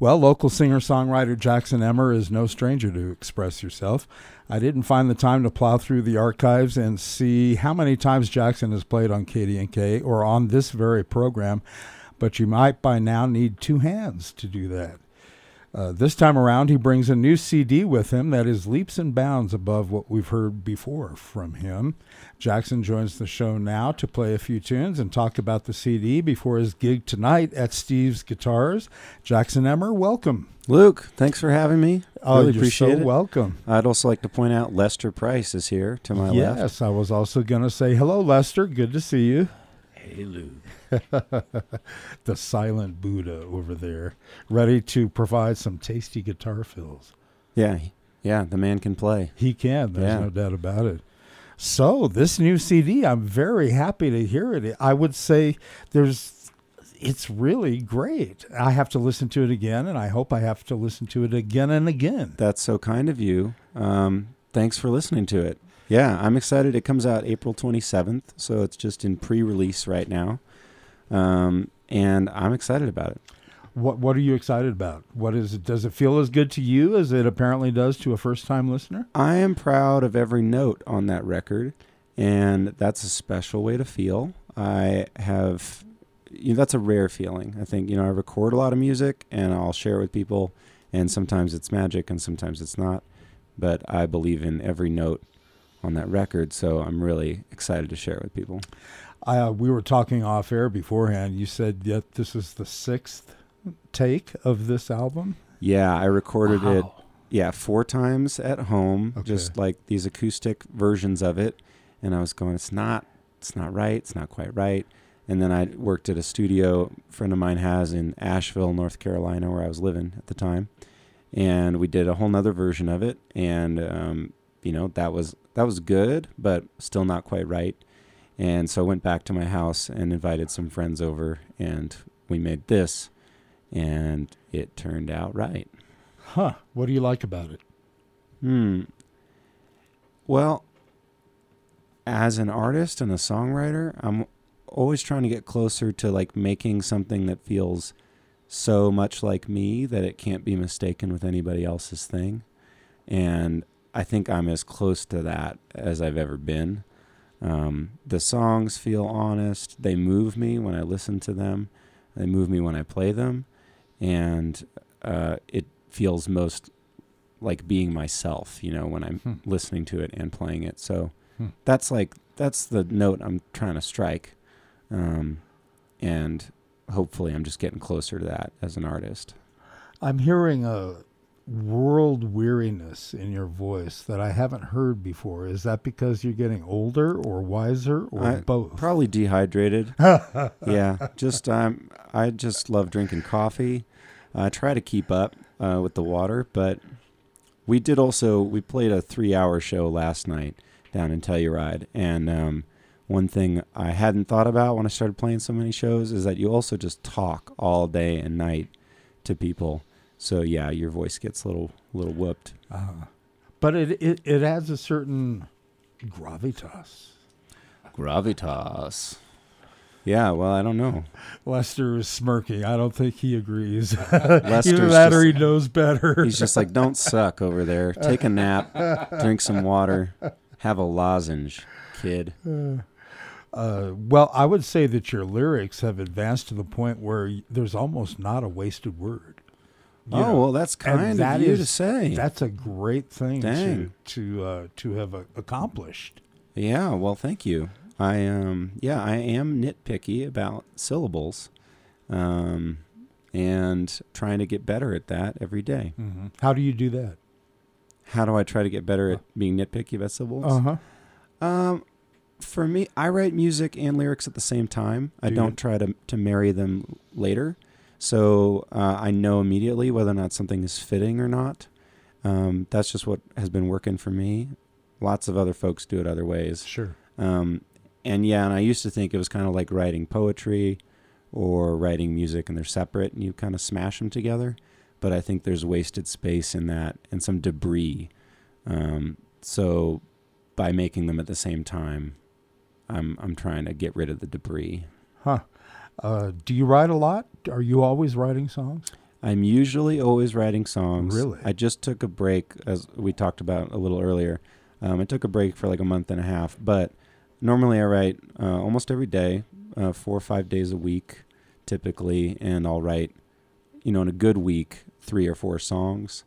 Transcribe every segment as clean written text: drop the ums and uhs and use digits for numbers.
Well, local singer-songwriter Jackson Emmer is no stranger to Express Yourself. I didn't find the time to plow through the archives and see how many times Jackson has played on KDNK or on this very program, but you might by now need two hands to do that. This time around, he brings a new CD with him that is leaps and bounds above what we've heard before from him. Jackson joins the show now to play a few tunes and talk about the CD before his gig tonight at Steve's Guitars. Jackson Emmer, welcome. Luke, thanks for having me. Really you're appreciate so it. Welcome. I'd also like to point out Lester Price is here to my left. Yes, I was also going to say hello, Lester. Good to see you. Hey, Luke. The silent Buddha over there, ready to provide some tasty guitar fills. Yeah, the man can play. He can, there's no doubt about it. So, this new CD, I'm very happy to hear it. I would say it's really great. I have to listen to it again, and I hope I have to listen to it again and again. That's so kind of you. Thanks for listening to it. Yeah, I'm excited. It comes out April 27th, so it's just in pre-release right now. And I'm excited about it. What are you excited about? What is it? Does it feel as good to you as it apparently does to a first-time listener? I am proud of every note on that record, and that's a special way to feel. I have, that's a rare feeling. I think, I record a lot of music, and I'll share it with people, and sometimes it's magic, and sometimes it's not. But I believe in every note on that record, so I'm really excited to share it with people. We were talking off air beforehand. You said that this is the 6th take of this album? Yeah, I recorded it 4 times at home, just like these acoustic versions of it. And I was going, it's not right, it's not quite right. And then I worked at a studio a friend of mine has in Asheville, North Carolina, where I was living at the time. And we did a whole nother version of it. And, that was good, but still not quite right. And so I went back to my house and invited some friends over, and we made this, and it turned out right. Huh. What do you like about it? Well, as an artist and a songwriter, I'm always trying to get closer to like making something that feels so much like me that it can't be mistaken with anybody else's thing. And I think I'm as close to that as I've ever been. The songs feel honest. They move me when I listen to them. They move me when I play them. And it feels most like being myself, when I'm listening to it and playing it. So that's the note I'm trying to strike. And hopefully I'm just getting closer to that as an artist. I'm hearing a world weariness in your voice that I haven't heard before. Is that because you're getting older or wiser or both? Probably dehydrated. Yeah, I just love drinking coffee. I try to keep up with the water, but we played a 3-hour show last night down in Telluride, and one thing I hadn't thought about when I started playing so many shows is that you also just talk all day and night to people. So yeah, your voice gets a little whooped. But it adds a certain gravitas. Gravitas. Yeah, well, I don't know. Lester is smirking. I don't think he agrees. Lester's Either that or he knows better. He's just like, don't suck over there. Take a nap, drink some water, have a lozenge, kid. Well, I would say that your lyrics have advanced to the point where there's almost not a wasted word. Well, that's kind of you to say. That's a great thing to have accomplished. Yeah, well, thank you. I am nitpicky about syllables, and trying to get better at that every day. Mm-hmm. How do you do that? How do I try to get better at being nitpicky about syllables? For me, I write music and lyrics at the same time. I don't try to marry them later. So I know immediately whether or not something is fitting or not. That's just what has been working for me. Lots of other folks do it other ways. Sure. And I used to think it was kind of like writing poetry or writing music, and they're separate, and you kind of smash them together. But I think there's wasted space in that and some debris. So by making them at the same time, I'm trying to get rid of the debris. Huh. Do you write a lot? Are you always writing songs? I'm usually always writing songs. Really? I just took a break, as we talked about a little earlier. I took a break for like a month and a half, but normally I write almost every day, 4 or 5 days a week, typically, and I'll write, in a good week, 3 or 4 songs.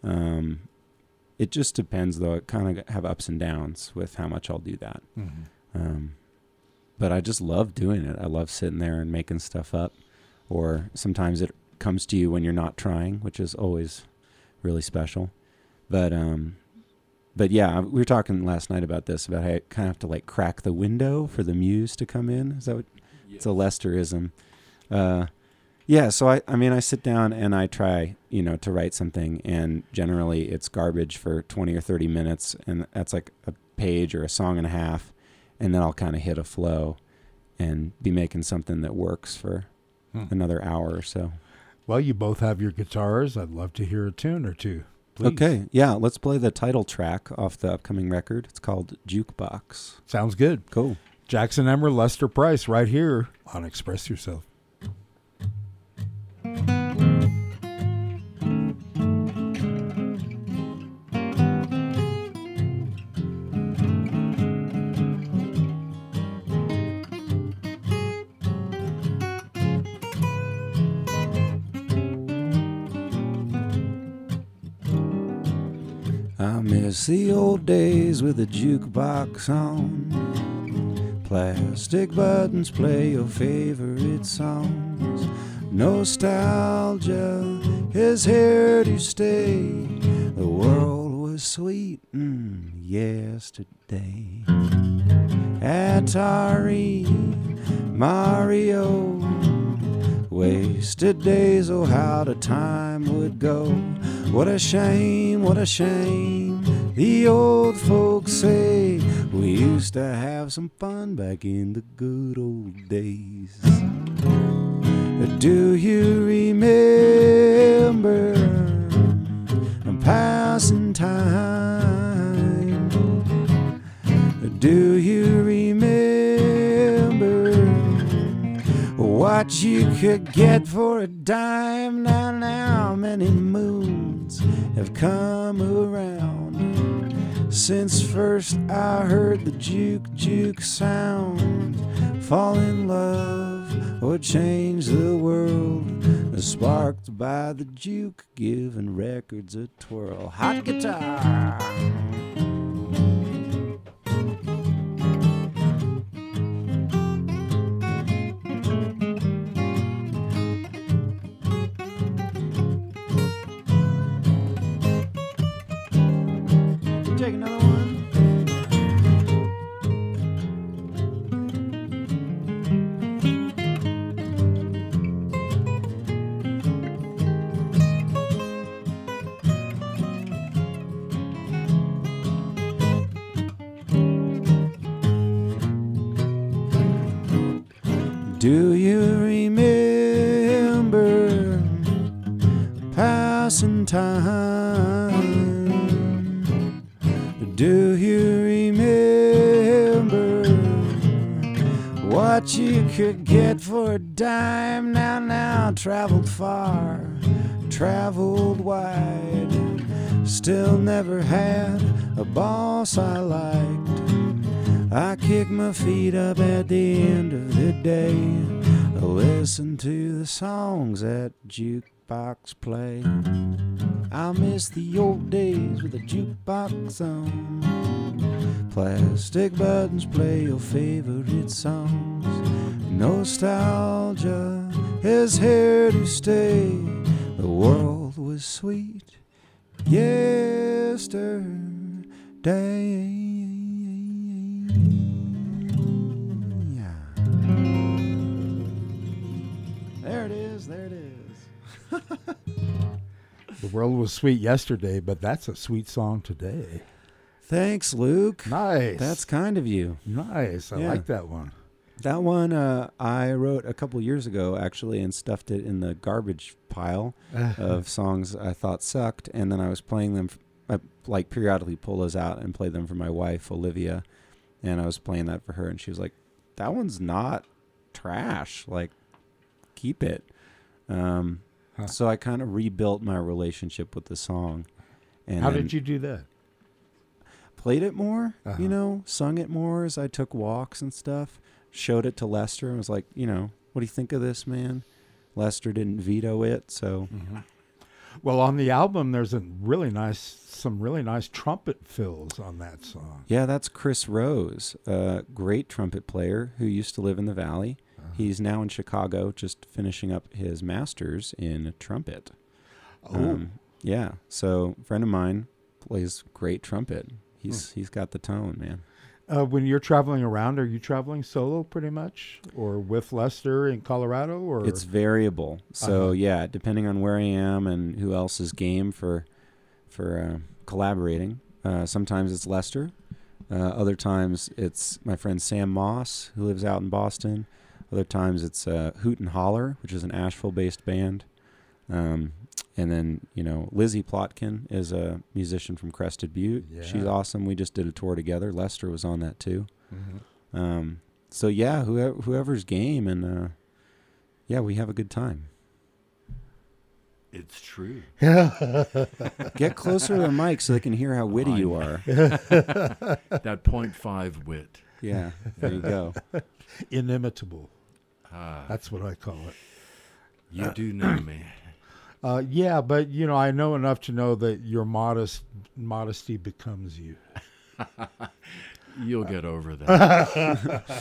It just depends, though. It kind of have ups and downs with how much I'll do that. Mm-hmm. But I just love doing it. I love sitting there and making stuff up. Or sometimes it comes to you when you're not trying, which is always really special. But yeah, we were talking last night about this, about how you kind of have to like crack the window for the muse to come in. Is that what? Yes. It's a Lesterism. Yeah, so I sit down and I try, to write something, and generally it's garbage for 20 or 30 minutes, and that's like a page or a song and a half, and then I'll kind of hit a flow and be making something that works for another hour or so. Well, you both have your guitars. I'd love to hear a tune or two, please. Okay, yeah, let's play the title track off the upcoming record. It's called Jukebox. Sounds good. Cool. Jackson Emmer, Lester Price, right here on Express Yourself. I miss the old days with a jukebox on. Plastic buttons play your favorite songs. Nostalgia is here to stay. The world was sweet yesterday. Atari, Mario, wasted days, oh how the time would go. What a shame, the old folks say. We used to have some fun back in the good old days. Do you remember passing time? Do you remember what you could get for a dime? Now many moons have come around since first I heard the juke sound. Fall in love or change the world, sparked by the juke, giving records a twirl. Hot guitar. Take another one. Do you remember passing time? Do you remember what you could get for a dime? Now, traveled far, traveled wide, still never had a boss I liked. I kick my feet up at the end of the day. I listen to the songs that jukebox play. I miss the old days with a jukebox on. Plastic buttons play your favorite songs. Nostalgia is here to stay. The world was sweet yesterday. There it is. The world was sweet yesterday, but that's a sweet song today. Thanks, Luke. Nice. That's kind of you. Nice. I like that one. That one I wrote a couple years ago, actually, and stuffed it in the garbage pile of songs I thought sucked. And then I was playing them. I periodically pull those out and play them for my wife, Olivia. And I was playing that for her, and she was like, that one's not trash. Like, keep it. So I kind of rebuilt my relationship with the song. And How did you do that? Played it more, Uh-huh. sung it more as I took walks and stuff. Showed it to Lester and was like, what do you think of this, man? Lester didn't veto it, so Well, on the album, there's some really nice trumpet fills on that song. yeah, that's Chris Rose, a great trumpet player who used to live in the Valley. He's now in Chicago, just finishing up his master's in trumpet. Oh, Yeah, so a friend of mine plays great trumpet. He's got the tone, man. when you're traveling around, are you traveling solo pretty much, or with Lester in Colorado, or It's variable. So Uh-huh. yeah, depending on where I am and who else is game for collaborating. Sometimes it's Lester. Other times it's my friend Sam Moss, who lives out in Boston. Other times it's Hoot and Holler, which is an Asheville-based band. And then, Lizzie Plotkin is a musician from Crested Butte. Yeah. She's awesome. We just did a tour together. Lester was on that too. Mhm. So yeah, whoever's game, and we have a good time. It's true. Get closer to the mic so they can hear how witty you are. That 0.5 wit. Yeah, there you go. Inimitable. Ah, That's what I call it. you do know me. Yeah, but I know enough to know that your modesty becomes you. You'll get over that.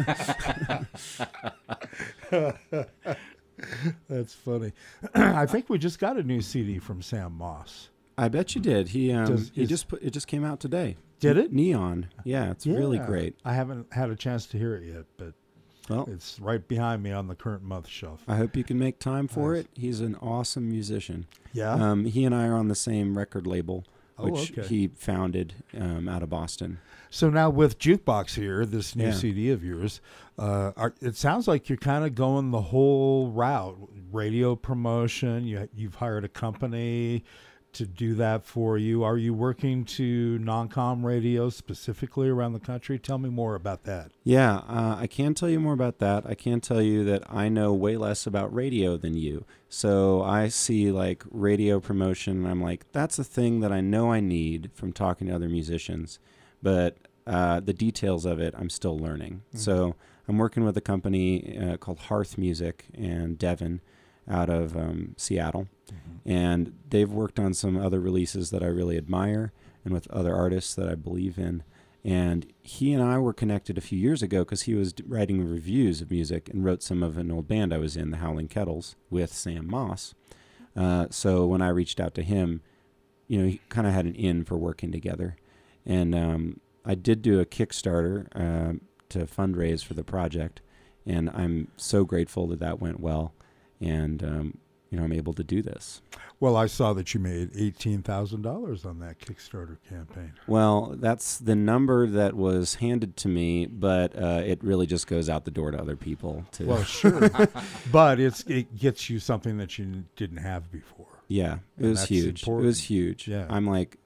That's funny. I think we just got a new CD from Sam Moss. I bet you did. It just came out today. Did it? Neon. Yeah, it's really Yeah. great. I haven't had a chance to hear it yet, but Well, it's right behind me on the current month shelf. I hope you can make time for Nice. it. He's an awesome musician. Yeah. He and I are on the same record label, Oh, which okay. he founded out of Boston. So now with Jukebox here, this new Yeah. CD of yours, it sounds like you're kind of going the whole route. Radio promotion. You've hired a company to do that for you. Are you working to non-com radio specifically around the country? Tell me more about that. Yeah, I can tell you more about that. I can tell you that I know way less about radio than you. So I see like radio promotion, and I'm like, that's a thing that I know I need from talking to other musicians. But the details of it, I'm still learning. Mm-hmm. So I'm working with a company called Hearth Music and Devin out of Seattle. And they've worked on some other releases that I really admire and with other artists that I believe in. And he and I were connected a few years ago because he was writing reviews of music and wrote some of an old band I was in, the Howling Kettles, with Sam Moss. So when I reached out to him, he kind of had an in for working together. And I did do a Kickstarter to fundraise for the project. And I'm so grateful that went well. And, I'm able to do this. Well, I saw that you made $18,000 on that Kickstarter campaign. Well, that's the number that was handed to me, but it really just goes out the door to other people. Well, sure, but it gets you something that you didn't have before. Yeah, it And was that's huge. important. It was huge. Yeah. I'm like,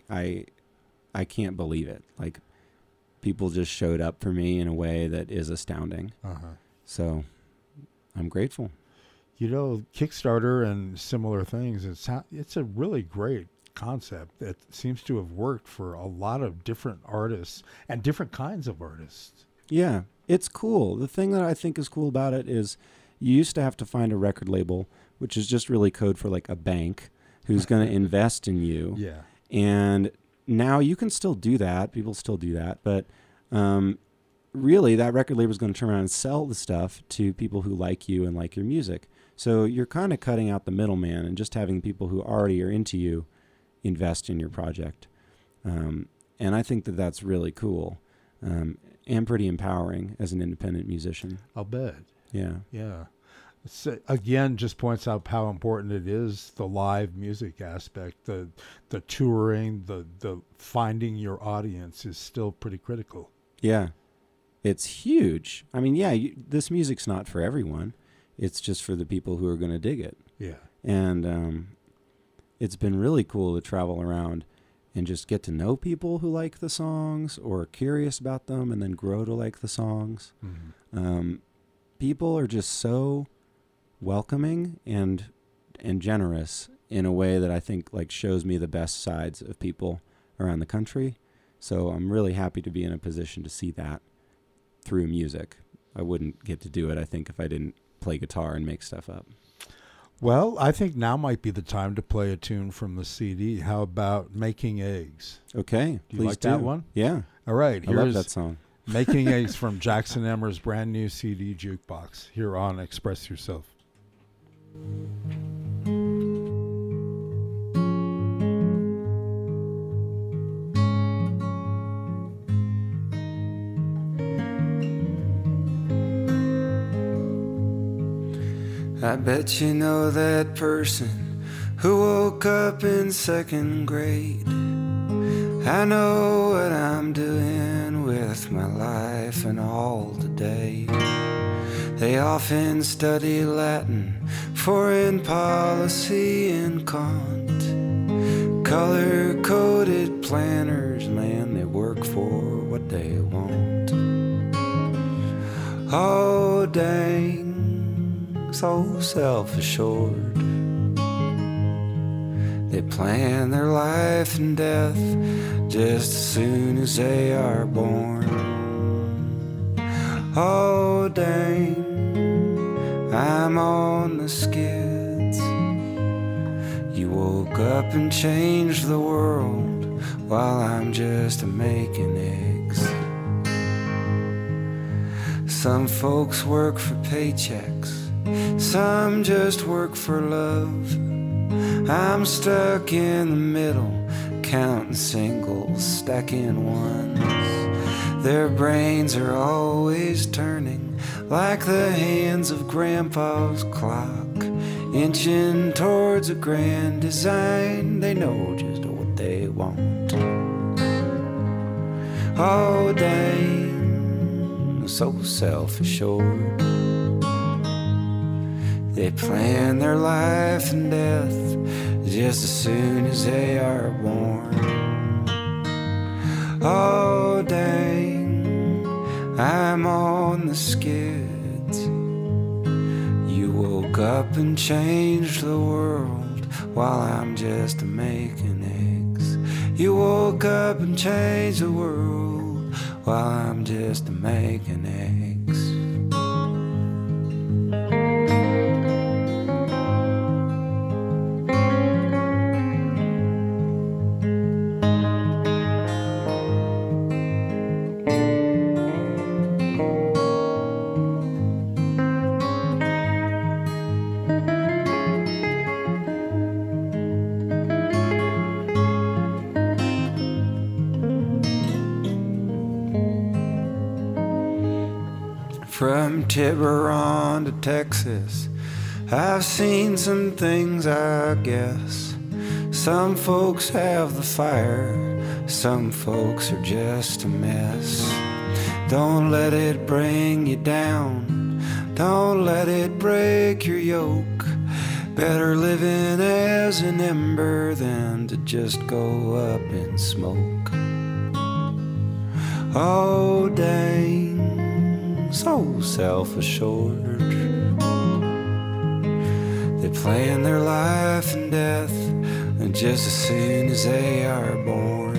I can't believe it. Like, people just showed up for me in a way that is astounding. Uh-huh. So, I'm grateful. Kickstarter and similar things, it's a really great concept that seems to have worked for a lot of different artists and different kinds of artists. Yeah, it's cool. The thing that I think is cool about it is you used to have to find a record label, which is just really code for like a bank who's going to invest in you. Yeah. And now you can still do that. People still do that. But really, that record label is going to turn around and sell the stuff to people who like you and like your music. So you're kind of cutting out the middleman and just having people who already are into you invest in your project. And I think that that's really cool and pretty empowering as an independent musician. I'll bet. Yeah. Yeah. So again, just points out how important it is, the live music aspect, the touring, the finding your audience is still pretty critical. Yeah. It's huge. I mean, yeah, this music's not for everyone. It's just for the people who are going to dig it. Yeah. And it's been really cool to travel around and just get to know people who like the songs or are curious about them and then grow to like the songs. Mm-hmm. People are just so welcoming and and generous in a way that I think like shows me the best sides of people around the country. So I'm really happy to be in a position to see that through music. I wouldn't get to do it, I think, if I didn't play guitar and make stuff up. Well, I think now might be the time to play a tune from the CD. How about Making Eggs? Okay, Do you like that one? Yeah, All right, I love here's that song. Making Eggs from Jackson Emmer's brand new CD Jukebox here on Express Yourself. I bet you know that person who woke up in second grade. I know what I'm doing with my life and all today. They often study Latin, foreign policy, and Kant. Color-coded planners, man, they work for what they want. Oh, dang, so self-assured. They plan their life and death just as soon as they are born. Oh, dang, I'm on the skids. You woke up and changed the world while I'm just making eggs. Some folks work for paychecks, some just work for love. I'm stuck in the middle, counting singles, stacking ones. Their brains are always turning like the hands of Grandpa's clock, inching towards a grand design. They know just what they want. Oh, dang, so self-assured. They plan their life and death just as soon as they are born. Oh, dang, I'm on the skids. You woke up and changed the world while I'm just making eggs. You woke up and changed the world while I'm just making eggs. From Tiburon to Texas, I've seen some things, I guess. Some folks have the fire, some folks are just a mess. Don't let it bring you down, don't let it break your yoke. Better living as an ember than to just go up in smoke. Oh, dang, so self-assured. They plan their life and death just as soon as they are born.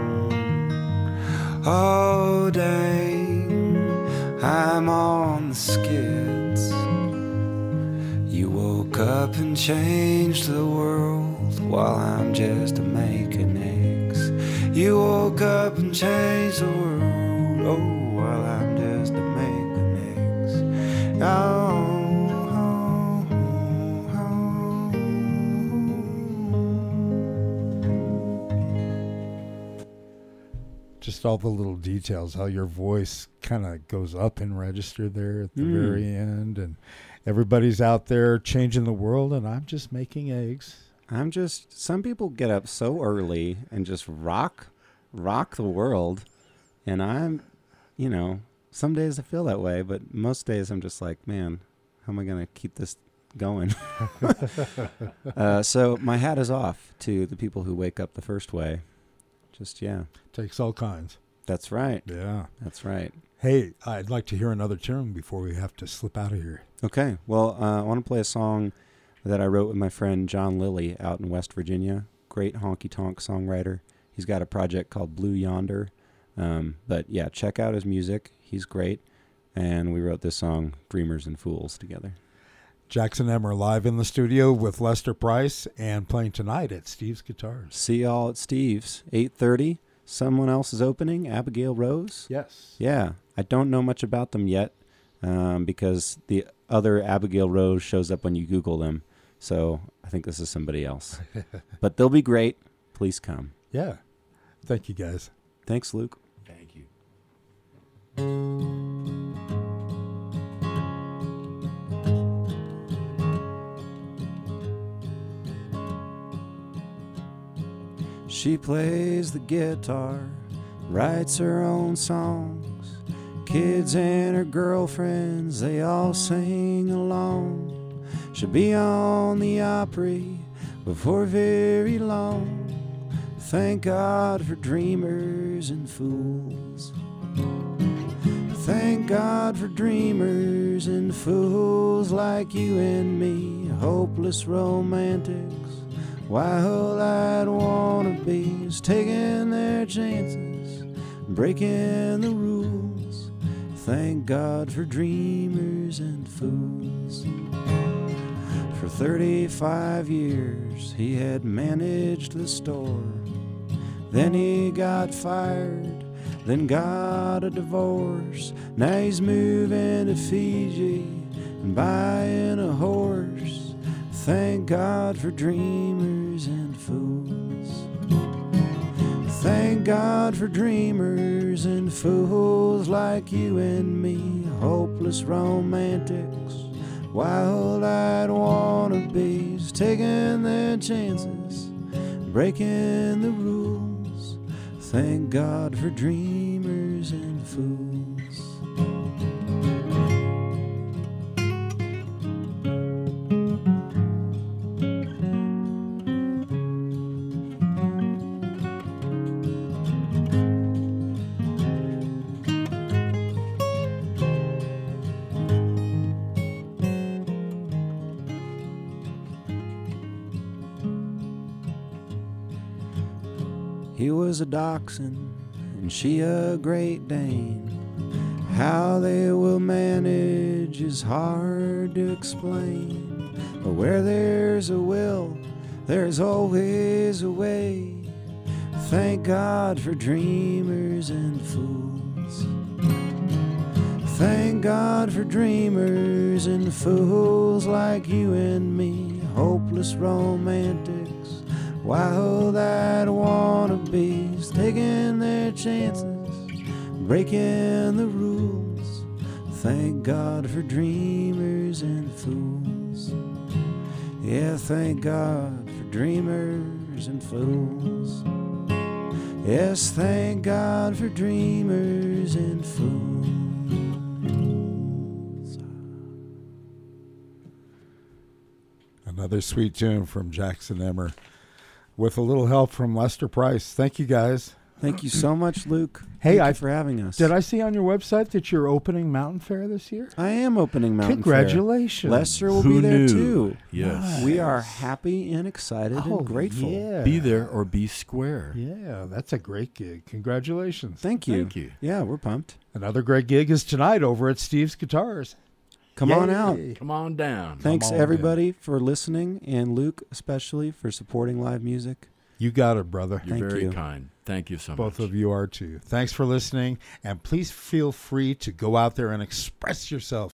Oh, dang, I'm on the skids. You woke up and changed the world while I'm just making eggs. You woke up and changed the world, oh, while I'm just making eggs. Oh, just all the little details, how your voice kind of goes up in register there at the very end, and everybody's out there changing the world, and I'm just making eggs. Some people get up so early and just rock the world, and I'm, some days I feel that way, but most days I'm just like, man, how am I going to keep this going? So my hat is off to the people who wake up the first way. Takes all kinds. That's right. Yeah. That's right. Hey, I'd like to hear another tune before we have to slip out of here. Okay. Well, I want to play a song that I wrote with my friend John Lilly out in West Virginia. Great honky-tonk songwriter. He's got a project called Blue Yonder. But yeah, check out his music. He's great. And we wrote this song, Dreamers and Fools, together. Jackson Emmer live in the studio with Lester Price and playing tonight at Steve's Guitars. See y'all at Steve's, 8:30. Someone else is opening, Abigail Rose. Yes. Yeah, I don't know much about them yet because the other Abigail Rose shows up when you Google them. So I think this is somebody else. But they'll be great. Please come. Yeah. Thank you, guys. Thanks, Luke. Thank you. She plays the guitar, writes her own songs. Kids and her girlfriends, they all sing along. She'll be on the Opry before very long. Thank God for dreamers and fools. Thank God for dreamers and fools like you and me, hopeless romantics. Why all I'd wanna be is taking their chances, breaking the rules. Thank God for dreamers and fools. For 35 years he had managed the store. Then he got fired, then got a divorce. Now he's moving to Fiji and buying a horse. Thank God for dreamers and fools. Thank God for dreamers and fools like you and me, hopeless romantics. Why all I'd wanna be is taking their chances, breaking the rules. Thank God for dreamers and fools. He was a dachshund and she a Great Dane. How they will manage is hard to explain. But where there's a will, there's always a way. Thank God for dreamers and fools. Thank God for dreamers and fools like you and me, hopeless romantics. Why all that wanna be is taking their chances, breaking the rules. Thank God for dreamers and fools. Yeah, thank God for dreamers and fools. Yes, thank God for dreamers and fools. Another sweet tune from Jackson Emmer with a little help from Lester Price. Thank you, guys. Thank you so much, Luke. Hey, Thank you for having us. Did I see on your website that you're opening Mountain Fair this year? I am opening Mountain Congratulations. Fair. Lester will Who be there knew? too. Yes. We are happy and excited and grateful. Yeah. Be there or be square. Yeah, that's a great gig. Congratulations. Thank you. Thank you. Yeah, we're pumped. Another great gig is tonight over at Steve's Guitars. Come on out. Yay. Come on down. Thanks on everybody for listening, and Luke especially for supporting live music. You got it, brother. You're Thank very you. kind. Thank you so Both much. of you are too. Thanks for listening, and please feel free to go out there and express yourself.